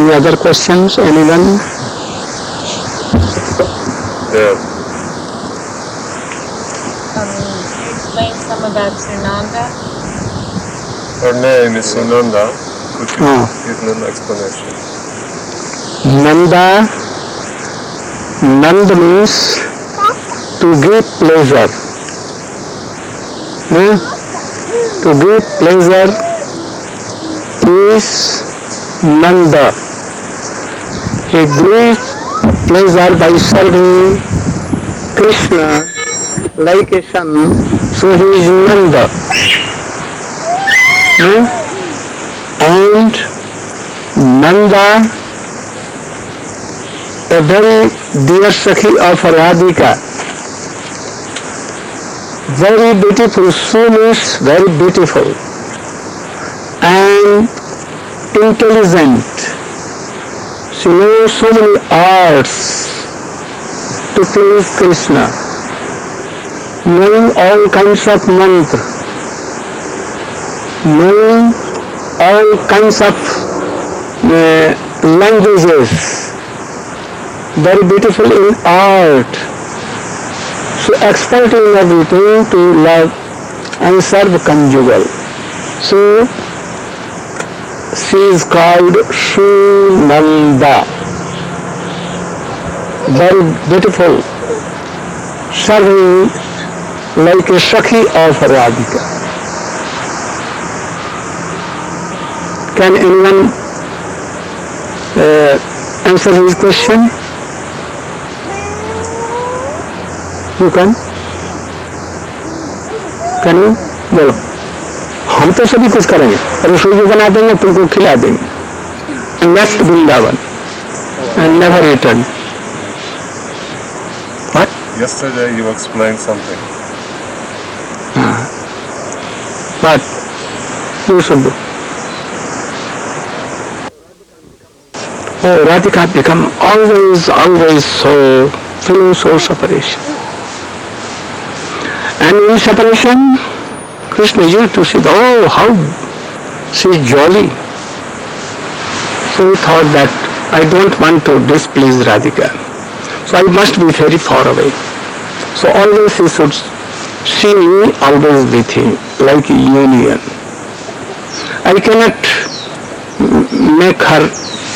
Any other questions? Anyone? Yeah. Explain some about Sunanda. Her name is Sunanda. Could you give an explanation? Nanda. Nanda means to give pleasure. To give pleasure is Nanda. He gives pleasure by serving Krishna like a son, so he is Nanda. And Nanda, a very dear Sakhi of Radhika, very beautiful, she is very beautiful and intelligent. She knows so many arts to please Krishna, knowing all kinds of mantra, knowing all kinds of languages, very beautiful in art. So expert in everything to love and serve conjugal. So she is called Sunanda. Very beautiful, serving like a Sakhi of Radhika. Can anyone answer his question? You can? Can you? बोलो. हम तो सभी कुछ करेंगे, रसोई भी बना देंगे, तुमको खिला देंगे. And left Vrindavan and never returned. What? Yesterday you explained something. What? You should do. Oh, Radhika become always so feeling so separation. And in separation, Krishna used to see, oh, how she is jolly. So he thought that I don't want to displease Radhika. So I must be very far away. So always he should see me always with him, like a union. I cannot make her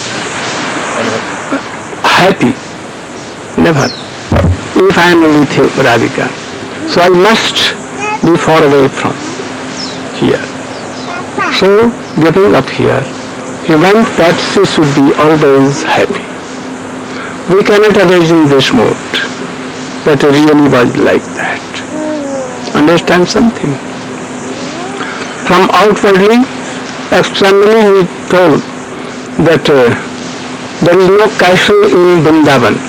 happy. Never. If I am with Radhika. So I must be far away from here. So getting up here, he wants that she should be always happy. We cannot arrange in this mode that really was like that. Understand something? From outwardly, externally he told that there is no castle in Vrindavan.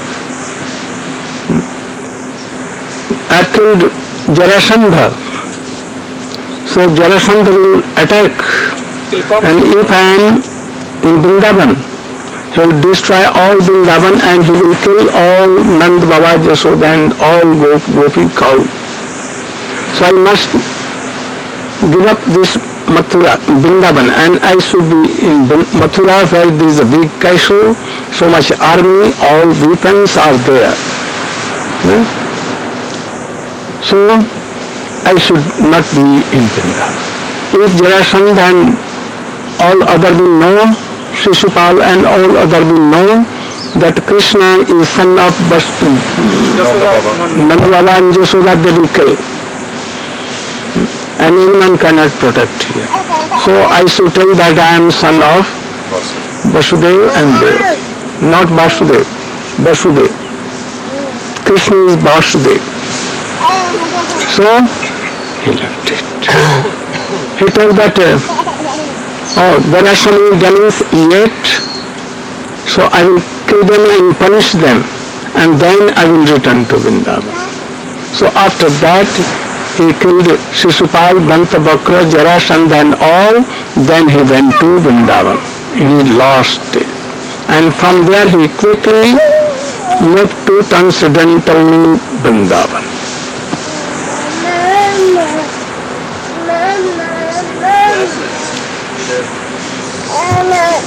I killed Jarasandha. So Jarasandha will attack, and if I am in Vrindavan, he will destroy all Vrindavan and he will kill all Nand Baba, Jasoda and all Gopi cow. So I must give up this Mathura, Vrindavan, and I should be in Mathura where there is a big castle, so much army, all weapons are there. So I should not be in Vrindavan. If Jarasandha and all other will know, Shishupal and all other will know that Krishna is son of Nanda Baba and Jasoda, they will kill. And anyone cannot protect here. So I should tell that I am son of Vasudev and Dev. Not Vasudev, Vasudev. Krishna is Vasudev. So he left it. He told that, there are so many devils yet, so I will kill them and punish them, and then I will return to Vrindavan. So after that, he killed Shishupal, Bantavakra, Jarasandha and all, then he went to Vrindavan. He lost it. And from there he quickly moved to transcendental Vrindavan.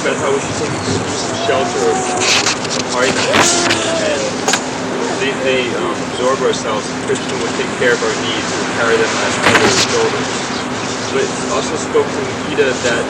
about how we should take exclusive shelter of Harinam, and they absorb ourselves. Krishna would take care of our needs and carry them on his shoulders. But it's also spoken in the Gita that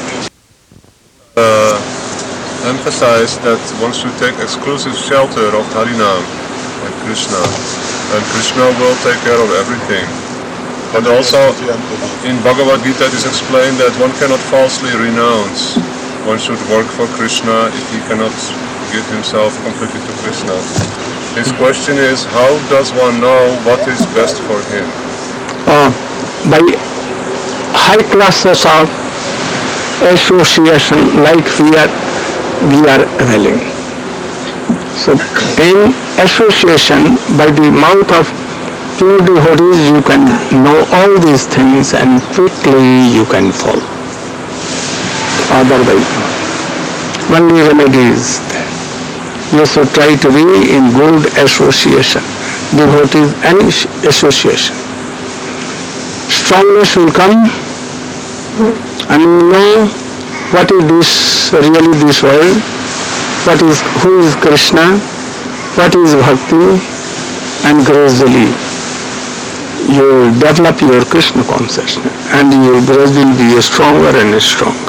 emphasize that one should take exclusive shelter of Harinam and Krishna, and Krishna will take care of everything. But also in Bhagavad Gita it is explained that one cannot falsely renounce. One should work for Krishna if he cannot give himself completely to Krishna. His question is, how does one know what is best for him? By high classes of association like we are availing. So in association, by the mouth of pure devotees, you can know all these things and quickly you can fall. Otherwise, only remedy is there. You should try to be in good association, devotees and association. Strongness will come, and you know what is this, really this world, who is Krishna, what is bhakti, and gradually you develop your Krishna consciousness and you gradually be stronger and stronger.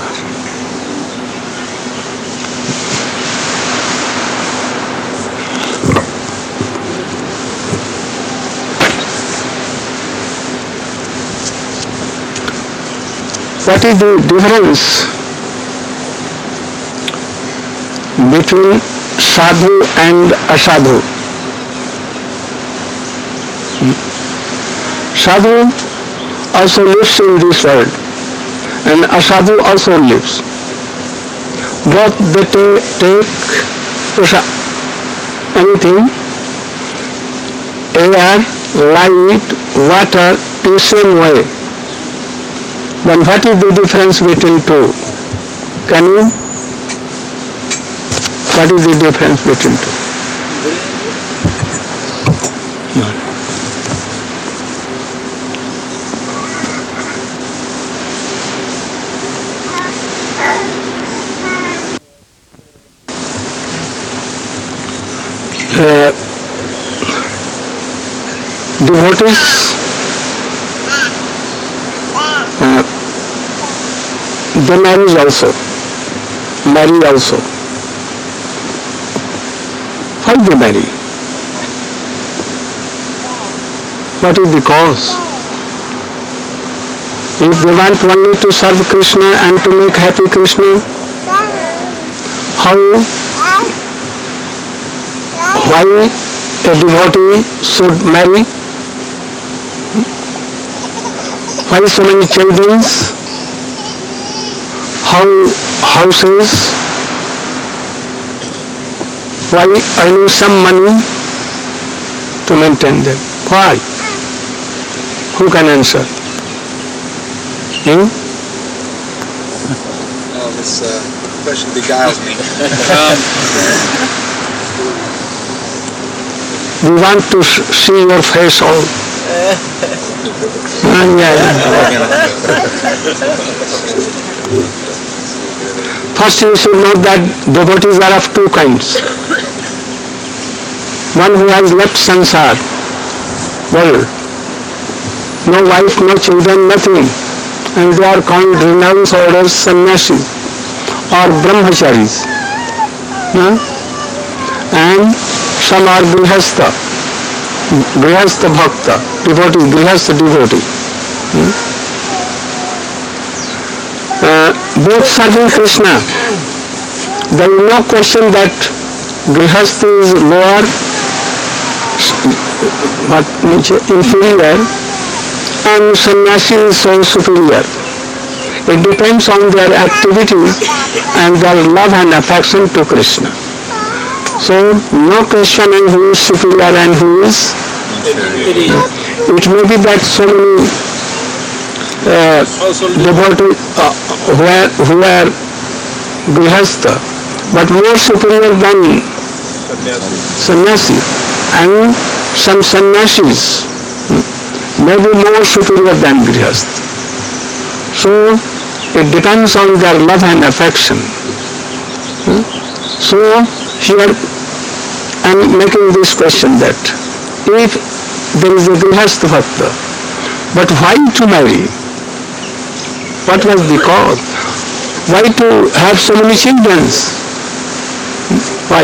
What is the difference between sadhu and asadhu? Sadhu also lives in this world and asadhu also lives. Both they take anything, air, light, water in same way. Then what is the difference between two? Can you? What is the difference between two? No. Devotees, they marry also. Why they marry? What is the cause? If they want only to serve Krishna and to make happy Krishna, why a devotee should marry? Why so many children? How houses? Why earning some money to maintain them? Why? Who can answer? You? Oh, this question beguiles me. We want to see your face all. First you should know that devotees are of two kinds. One who has left sansar, world, no wife, no children, nothing, and they are called renounced orders, sannyasis or brahmacharis. And some are grihastha bhakta, devotee, grihastha devotee. Both serving Krishna. There is no question that grihastha is lower, inferior, and sannyasi is so superior. It depends on their activities and their love and affection to Krishna. So, no question on who is superior and who is inferior. It may be that so many devotees who are grihastha, but more superior than sannyasi, and some sannyasis may be more superior than grihastha. So, it depends on their love and affection So here I am making this question that if there is a Grihastha Bhakta, but why to marry? What was the cause? Why to have so many children? Why?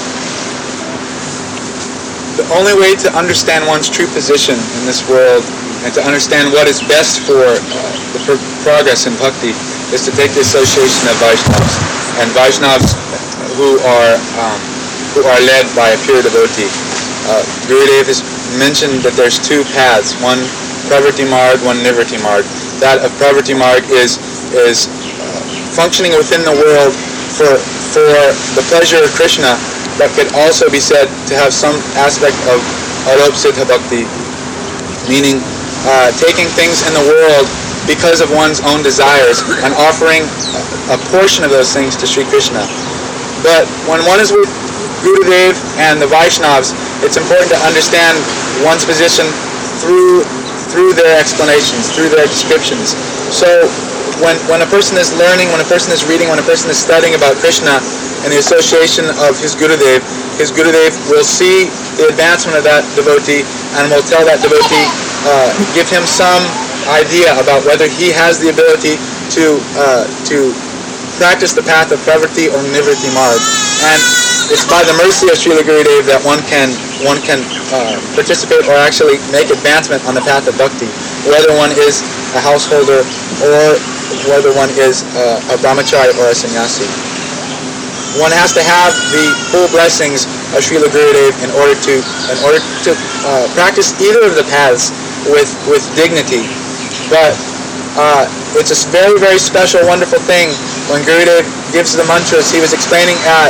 The only way to understand one's true position in this world and to understand what is best for the progress in bhakti is to take the association of Vaishnavas, and Vaishnavas who are led by a pure devotee. Gurudev has mentioned that there's two paths, one Pravrti Marg, one Nivritti Marg. That of Pravrti Marg is functioning within the world for the pleasure of Krishna, but could also be said to have some aspect of Arop Siddha Bhakti, meaning taking things in the world because of one's own desires and offering a portion of those things to Sri Krishna. But when one is with Gurudev and the Vaishnavas, it's important to understand one's position through their explanations, through their descriptions. So when a person is learning, when a person is reading, when a person is studying about Krishna and the association of his Gurudev will see the advancement of that devotee and will tell that devotee, give him some idea about whether he has the ability to practice the path of Pravrti or Nivritti Marg. And it's by the mercy of Srila Gurudev that one can participate or actually make advancement on the path of bhakti, whether one is a householder or whether one is a brahmachari or a sannyasi. One has to have the full blessings of Srila Gurudev in order to practice either of the paths with dignity. But it's a very, very special, wonderful thing when Gurudev gives the mantras. He was explaining at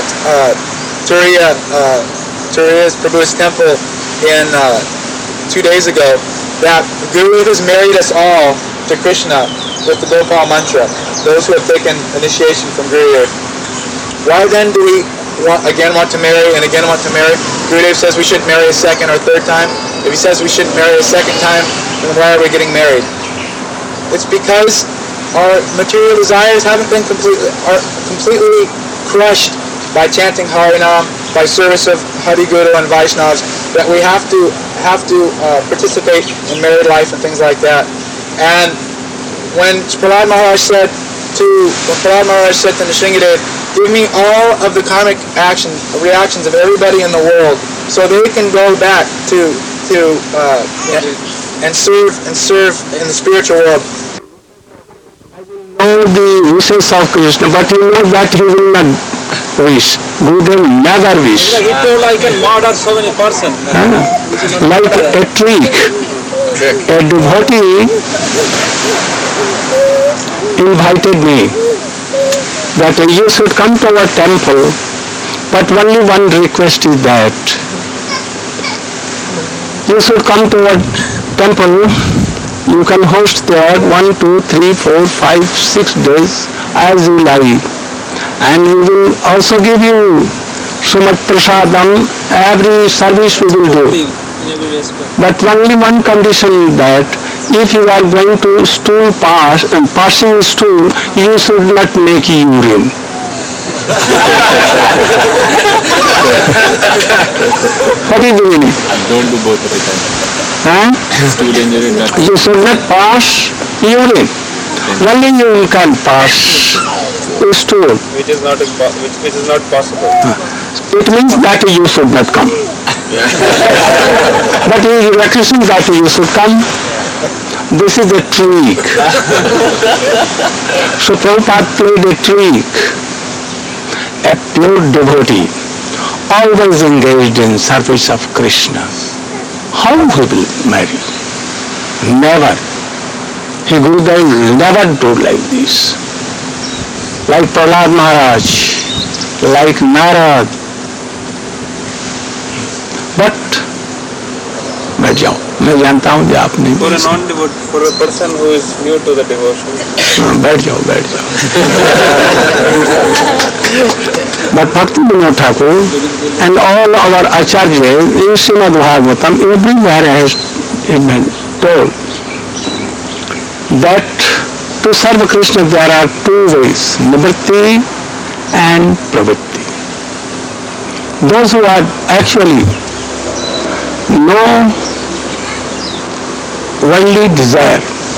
Turiya's Prabhu's temple in 2 days ago that Gurudev has married us all to Krishna with the Gopal mantra, those who have taken initiation from Gurudev. Why then do we want to marry and again want to marry? Gurudev says we shouldn't marry a second or third time. If he says we shouldn't marry a second time, then why are we getting married? It's because our material desires haven't been completely crushed by chanting Harinam, by service of Hari Guru and Vaishnavas, that we have to participate in married life and things like that. And when Prahlad Maharaj said to Nrsingadev, give me all of the karmic reactions of everybody in the world, so they can go back and serve in the spiritual world. Know the wishes of Krishna, but you know that he will not wish. Gurudev never wish. He told I can murder so many persons. Like a trick. A devotee invited me that you should come to our temple, but only one request is that you should come to our temple. You can host there 1, 2, 3, 4, 5, 6 days as you like, and we will also give you Srimad Prasadam. Every service we will do. But only one condition is that if you are going to passing stool, you should not make urine. What is the meaning? Don't do both at a time. You should not pass urine. Only you can pass stool. Which is not possible. It means that you should not come. But he is requesting that you should come. This is a trick. So Prabhupada played a trick. A pure devotee, always engaged in service of Krishna. How he will marry? Never. He Gurudev never do like this. Like Prahlad Maharaj, like Narad. But बैठ जाओ, मैं जानता हूँ कि आप नहीं बोल सकते। For a person who is new to the devotion. बैठ जाओ। But Bhakti Vinod Thakur and all our acharyas in Srimad Bhagavatam, everywhere has been told that to serve Krishna there are two ways, nivritti and pravritti. Those who are actually no worldly desire,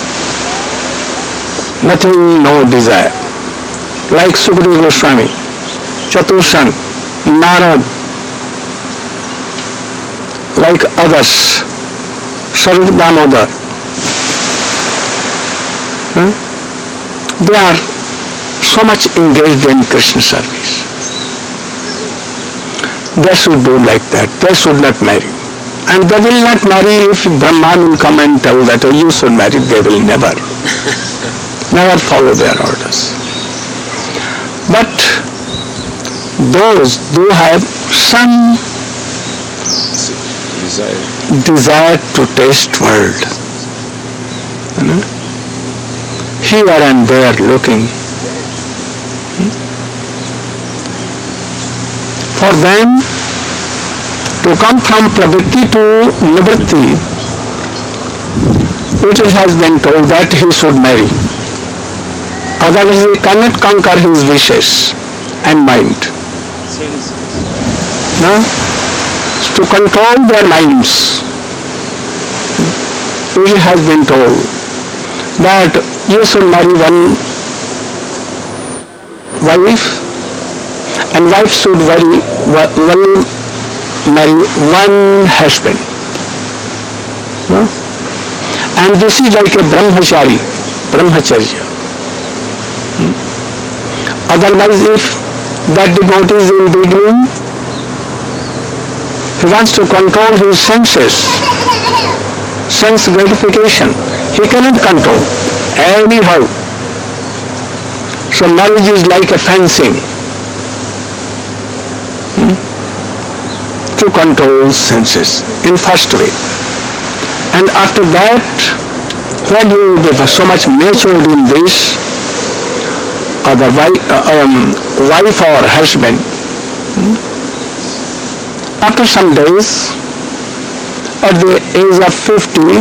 nothing, no desire, like Sukadeva Goswami, Chatushan, Narad, like others, Sarup Damodar. They are so much engaged in Krishna service. They should do like that. They should not marry. And they will not marry if Brahman will come and tell that, oh, you should marry. They will never follow their orders. But those who have some desire to taste world, here and there looking, for them to come from pravritti to nivritti, it has been told that he should marry. Otherwise he cannot conquer his wishes and mind. No? To control their minds, it has been told that you should marry one wife, and wife should marry one husband. No? And this is like a brahmacharya. Otherwise, if that devotee is in beginning, he wants to control his senses, sense gratification, he cannot control anyhow. So marriage is like a fencing to control senses in first way. And after that, when you are so much matured in this, other wife or husband, after some days, at the age of 50,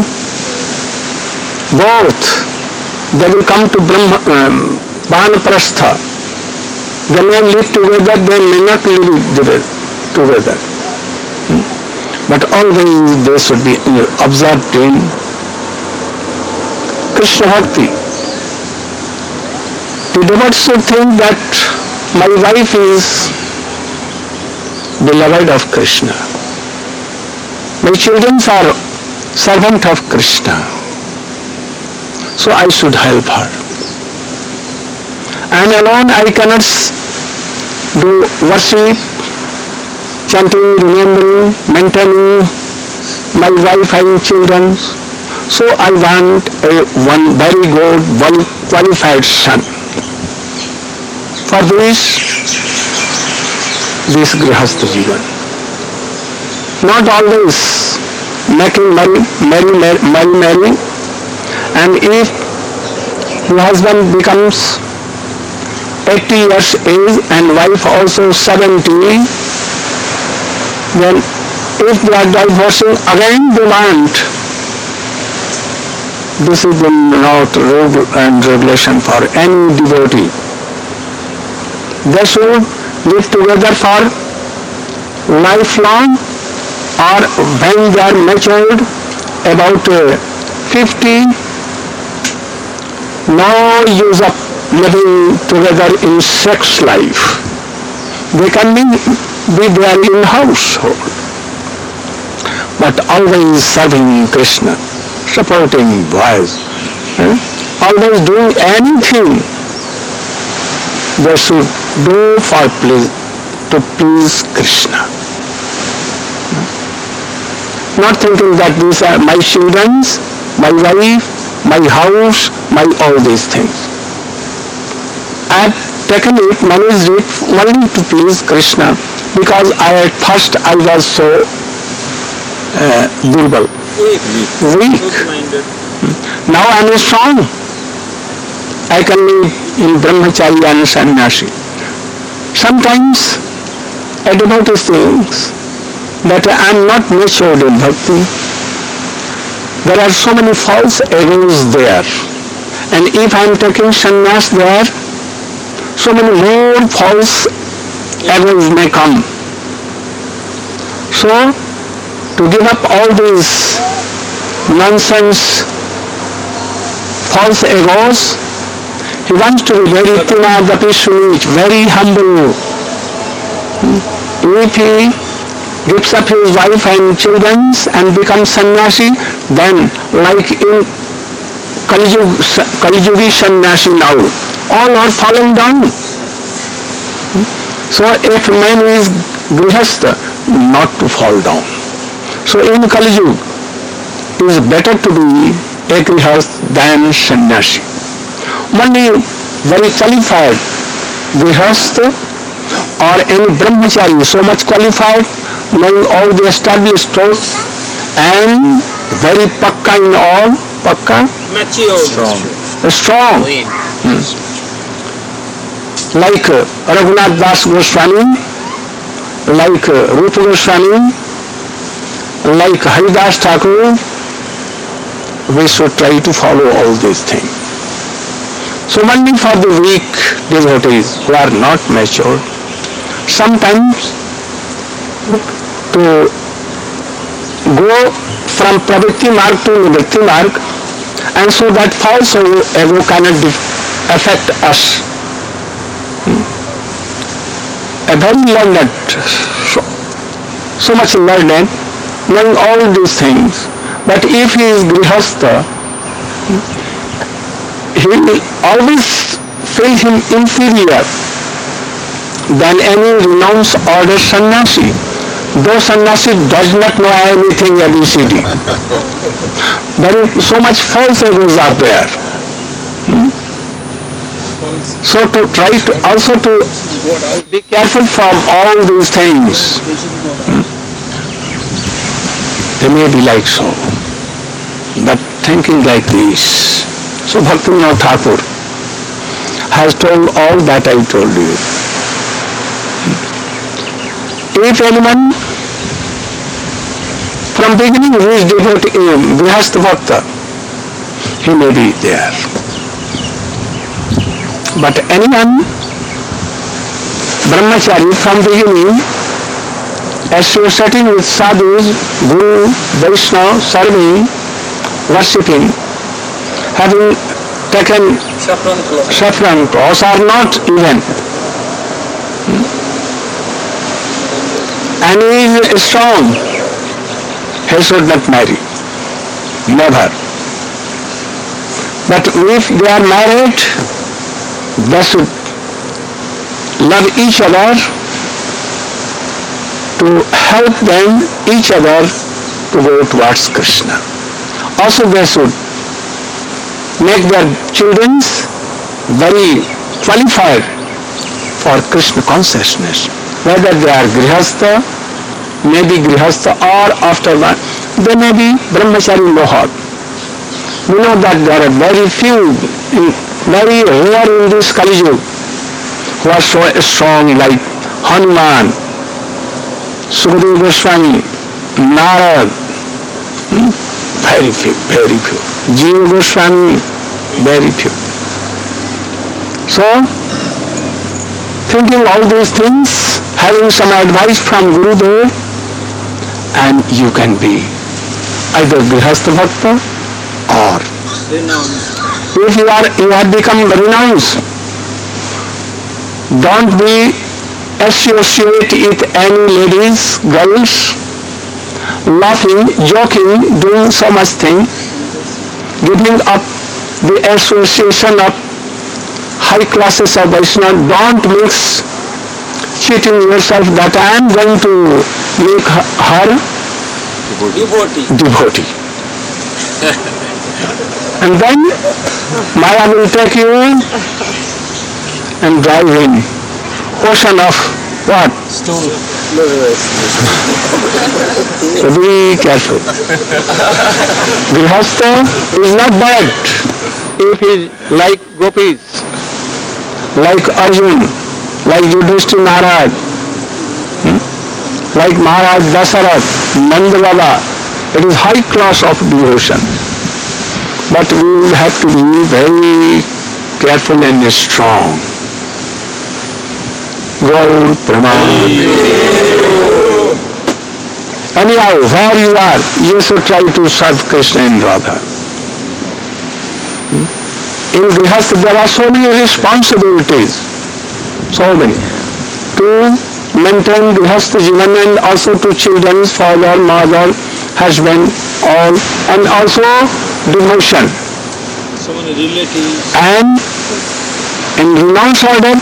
both they will come to Vanaprastha. They may live together, they may not live together. But always they should be observed in Krishna Bhakti. The devotees should think that my wife is beloved of Krishna. My children are servant of Krishna. So I should help her. And alone I cannot do worship, chanting, remembering, maintaining my wife and children. So I want one very good, well qualified son. For this Grihastha Jivan. Not always making merry. And if the husband becomes 80 years age and wife also 70, then if they are divorcing, again they want. This is not rule and regulation for any devotee. They should live together for lifelong, or when they are matured, about 50, no use of living together in sex life. They can be there in household, but always serving Krishna, supporting boys, always doing anything they should do to please Krishna. Not thinking that these are my children, my wife, my house, my all these things. I have taken it, managed it only to please Krishna, because at first I was so durbal, weak. Now I am strong. I can live in brahmacharya and sannyasi. Sometimes a devotee thinks that I am not matured in bhakti. There are so many false errors there. And if I am taking sannyas there, so many more false egos may come. So, to give up all these nonsense, false egos, he wants to be very tinadapi sweet, very humble. If he gives up his wife and children and becomes sannyasi, then like in Kali-yugi sannyasi now, all are falling down. So if man is grihastha, not to fall down. So in Kali-yuga, it is better to be a grihastha than sannyasi. Only very qualified grihastha or any brahmachari so much qualified, knowing all the established truths and very pakka in all, pakka? Strong. Like Raghunath Das Goswami, like Rupa Goswami, like Haridas Thakur, we should try to follow all these things. So only for the weak devotees who are not mature, sometimes to go from pravritti marg to nivritti marg, and so that false ego cannot affect us. A very learned, so much learned, knowing all these things, but if he is grihastha, he will always feel him inferior than any renounced order sannyasi. Though sannyasi does not know anything ABCD, but so much false egos are there. So to try to also to be careful from all these things. They may be like so, but thinking like this. So Bhaktivinoda Thakur has told all that I told you. If anyone from beginning is devotee, grihastha bhakta, he may be there. But anyone, brahmachari from beginning, associating with sadhus, guru, Vaishnava, serving, worshipping, having taken saffron cloths or not even, and he is strong, he should not marry. Never. But if they are married, they should love each other, to help them, each other, to go towards Krishna. Also they should make their children very qualified for Krishna consciousness. Whether they are grihastha, maybe grihastha, or after that, they may be brahmachari mohad. We know that there are very few, very rare in this Kali-yuga who are so strong like Hanuman, Sukadeva Goswami, Narad, very few, very few. Jiva Goswami, very few. So, thinking all these things, having some advice from Gurudev, and you can be either grihastha bhakta or if you have become renounced, don't be associate with any ladies, girls, laughing, joking, doing so much thing, giving up the association of high classes of Vaishnava. Don't mix, cheating yourself that I am going to make her devotee. And then Maya will take you in and drive in. Ocean of what? So be careful. Grihastha is not bad if he is like gopis, like Arjun, like Yudhishthira Maharaj, like Maharaj Dasarath, Nanda Baba. It is high class of devotion. But we will have to be very careful and strong. Gaur Pramanandi. Anyhow, where you are, you should try to serve Krishna and Radha. In Grihastha there are so many responsibilities, so many. To maintain Grihastha Jivan and also to children, father, mother, husband, all, and also devotion. So many relatives. And in renounce order,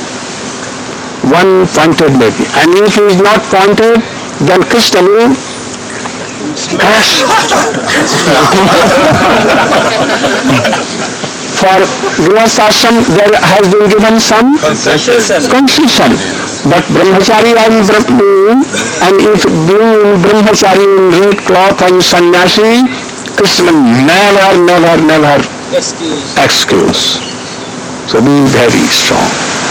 one pointed lady. And if he is not pointed, then Krishna will smash. For Grihastha there has been given some concession. But Brahmachari and if being Brahmachari in red cloth and sannyasi, Krishna never excuse. So be very strong.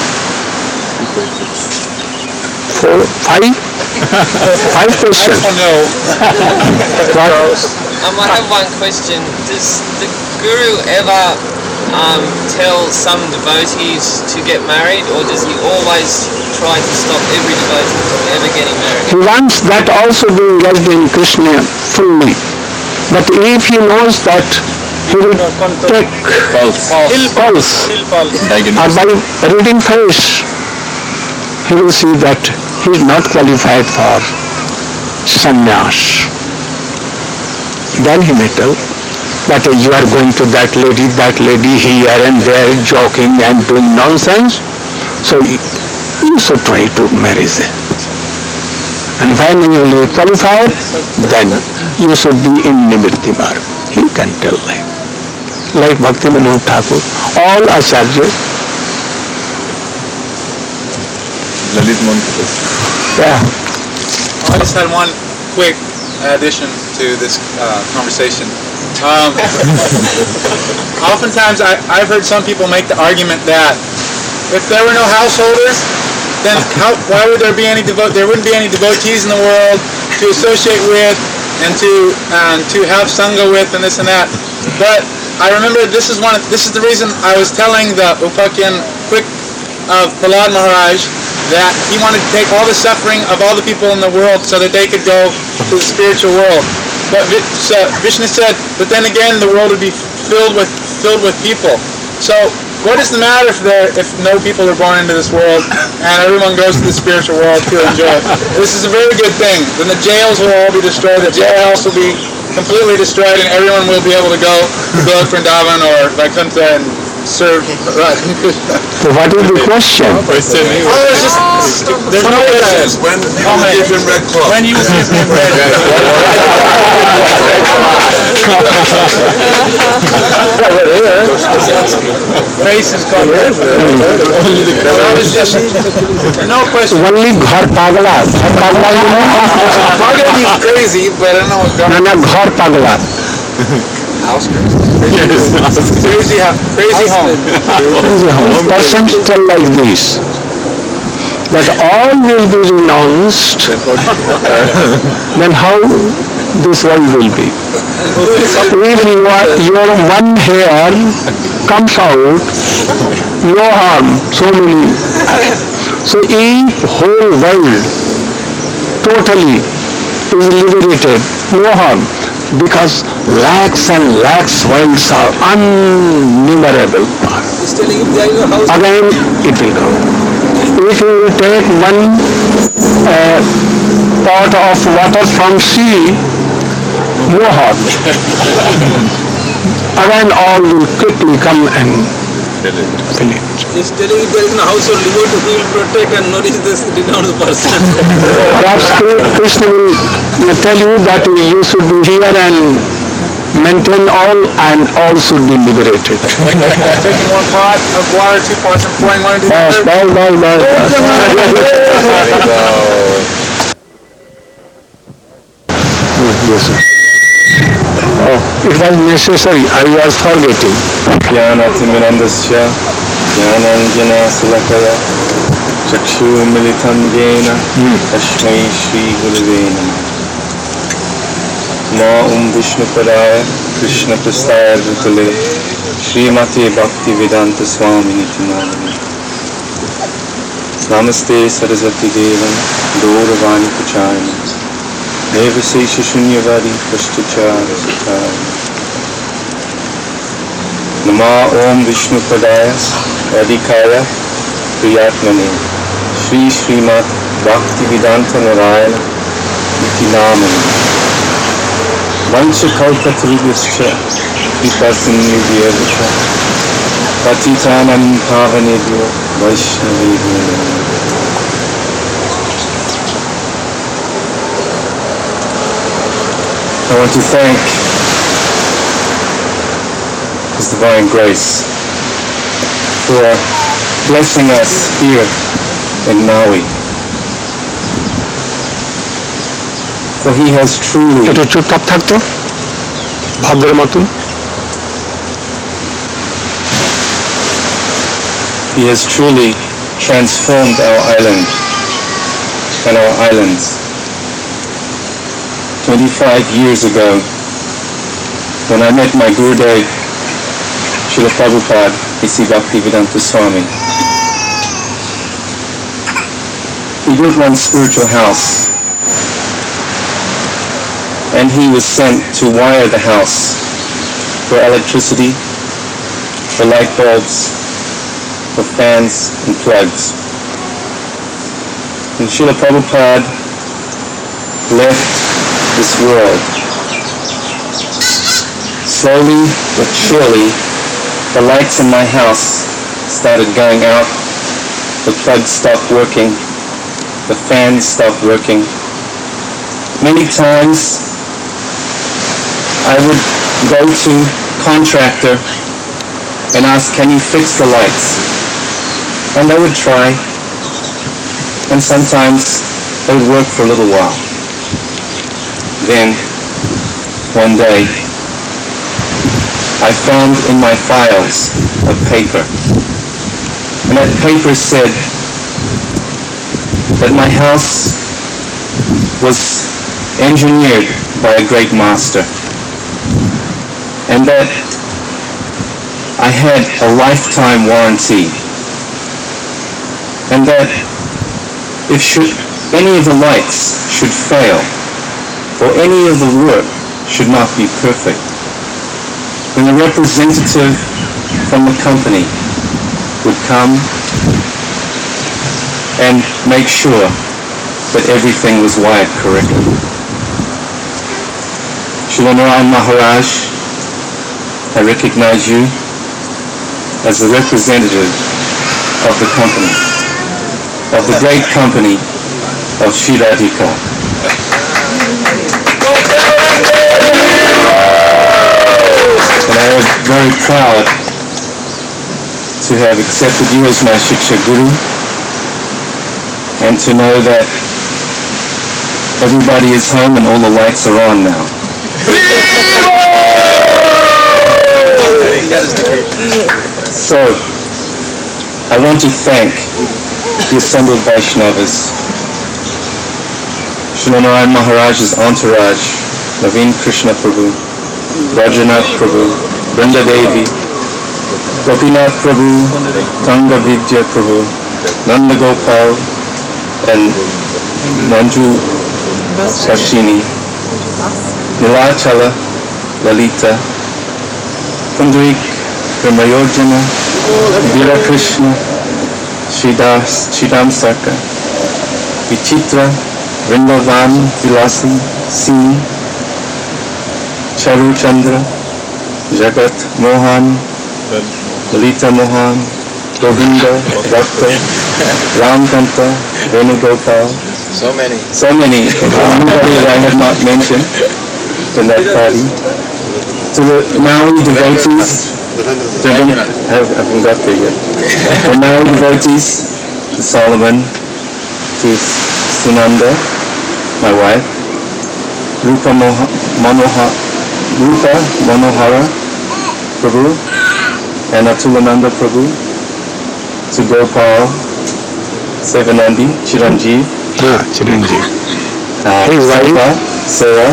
5 questions. I have one question. Does the Guru ever tell some devotees to get married, or does he always try to stop every devotee from ever getting married? He wants that also be engaged in Krishna fully. But if he knows that he will take pulse, or by reading face, he will see that he is not qualified for sannyas. Then he may tell that you are going to that lady here and there, joking and doing nonsense. So you should try to marry them. And when you will be qualified, then you should be in Nivritti Marg. He can tell them. Like Bhakti Vinod Thakur, all acharyas. Lalit Mantra. Yeah. I just had one quick addition to this conversation. Oftentimes I've heard some people make the argument that if there were no householders, then why would there be any there wouldn't be any devotees in the world to associate with and to have sangha with and this and that. But I remember this is the reason I was telling the Upakyan of Prahlad Maharaj that he wanted to take all the suffering of all the people in the world so that they could go to the spiritual world. But Vishnu said, but then again the world would be filled with people. So what is the matter if no people are born into this world and everyone goes to the spiritual world to enjoy it? This is a very good thing. Then the jails will all be destroyed, the jailhouse will be completely destroyed, and everyone will be able to go to Vrindavan or Vaikuntha and serve Radha Krishna. So what is the question? There's no question. When you give him red cloth. When you give him red face is called red. No question. Only Ghar Pagla. Ghar Pagla, you know? Pagla is crazy, but I don't know what No, Ghar Pagla. house crazy home. Crazy home. Persons tell like this, that all will be renounced, then how this world will be? Even your one hair comes out, no harm, so many. So if whole world totally is liberated, no harm, because lakhs and lakhs worlds are innumerable. Again it will come. If you will take one pot of water from sea, no harm. Again all will quickly come and fill it. He's telling if there is no household devotee, he will protect and nourish this renounced person. Perhaps Krishna will tell you that you should be here and maintain all, and all should be liberated. Taking one pot of water, 2 pots, and pouring one into the Yes, other. Yes, sir. Oh, it was necessary. I was forgetting. ज्ञानातिमिरन्दस्य ज्ञानाञ्जनशलाकया चक्षुर्मिलितं येन तस्मै श्रीगुरवे नमः। ॐ विष्णुपदाय कृष्णप्रस्थाय भूतले श्रीमते भक्तिवेदान्तस्वामिनिति नामिने। Namaste Saraswati Devam Gauravani Pachayana Devasesha Shunyavadi Pashtachara Sakaya Nama Om Vishnu Padaya Adhikaya Priyatmane Shri Srimat Bhaktivedanta Narayana Iti Namani Vancha Kalpatarubhascha Kripa Sindhubhyavascha Patitanam Pavanebhyo Vaishnavebhyo Namo. I want to thank His Divine Grace for blessing us here in Maui. For He has truly একটু চুপচাপ থাকতো ভাদ্রের মতন। He has truly transformed our island and our islands. 25 years ago, when I met my Gurudev, Srila Prabhupada, A.C. Bhaktivedanta Swami, he built one spiritual house, and he was sent to wire the house for electricity, for light bulbs, for fans and plugs. And Srila Prabhupada left this world. Slowly but surely, the lights in my house started going out, the plugs stopped working, the fans stopped working. Many times I would go to contractor and ask, can you fix the lights? And they would try, and sometimes they would work for a little while. Then, one day, I found in my files a paper, and that paper said that my house was engineered by a great master, and that I had a lifetime warranty, and that if any of the lights should fail, or any of the work should not be perfect, then a representative from the company would come and make sure that everything was wired correctly. Srila Narayan Maharaj, I recognize you as the representative of the company, of the great company of Sri Radhika. And I am very proud to have accepted you as my Shiksha Guru, and to know that everybody is home and all the lights are on now. So, I want to thank the assembled Vaishnavas, Srila Narayan Maharaj's entourage, Naveen Krishna Prabhu, Rajanath Prabhu, Brinda Devi, Gopinath Prabhu, Ganga Vidya Prabhu, Nanda Gopal, and Manju Sashini, Nilachala, Lalita, Pundarik, Pramayojana, Veera Krishna, Sridham Saka, Vichitra, Vrindavan, Vilasi, Singh, Charu Chandra, Jagat Mohan, Lalita Mohan, Govinda, Bhakta, Ramkanta, Venugopal. So many. So many. Anybody that I have not mentioned in that party. To the Maui devotees, I haven't got there yet. The Maui devotees, to Solomon, to Sunanda, my wife, Rupa Manohara Prabhu, and Atulananda Prabhu, to Gopal, Sevanandi, Chiranjeev, Chiranjeev. Sarah, Sarah,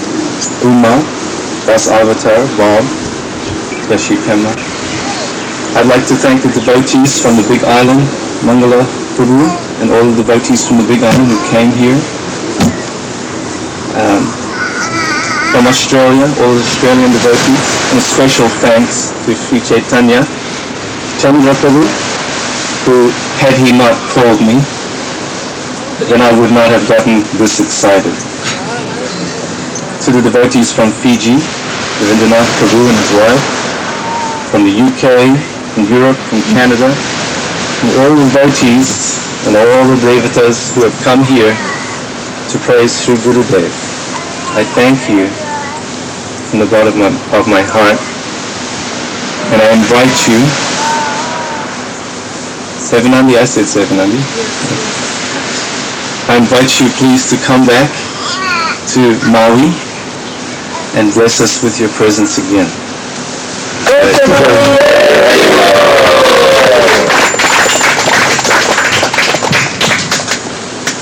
Uma, Das Avatar, Bob, Yashi Pema, I'd like to thank the devotees from the Big Island, Mangala Prabhu, and all the devotees from the Big Island who came here. From Australia, all the Australian devotees, and a special thanks to Sri Chaitanya Chandra Prabhu, who, had he not called me, then I would not have gotten this excited. To the devotees from Fiji, Ravindranath Prabhu and his wife, from the UK, from Europe, from Canada, and all the devotees and all the devatas who have come here to praise Sri Gurudev. I thank you from the bottom of my heart, and I invite you, Sevanandi, I said Sevanandi, I invite you please to come back to Maui and bless us with your presence again.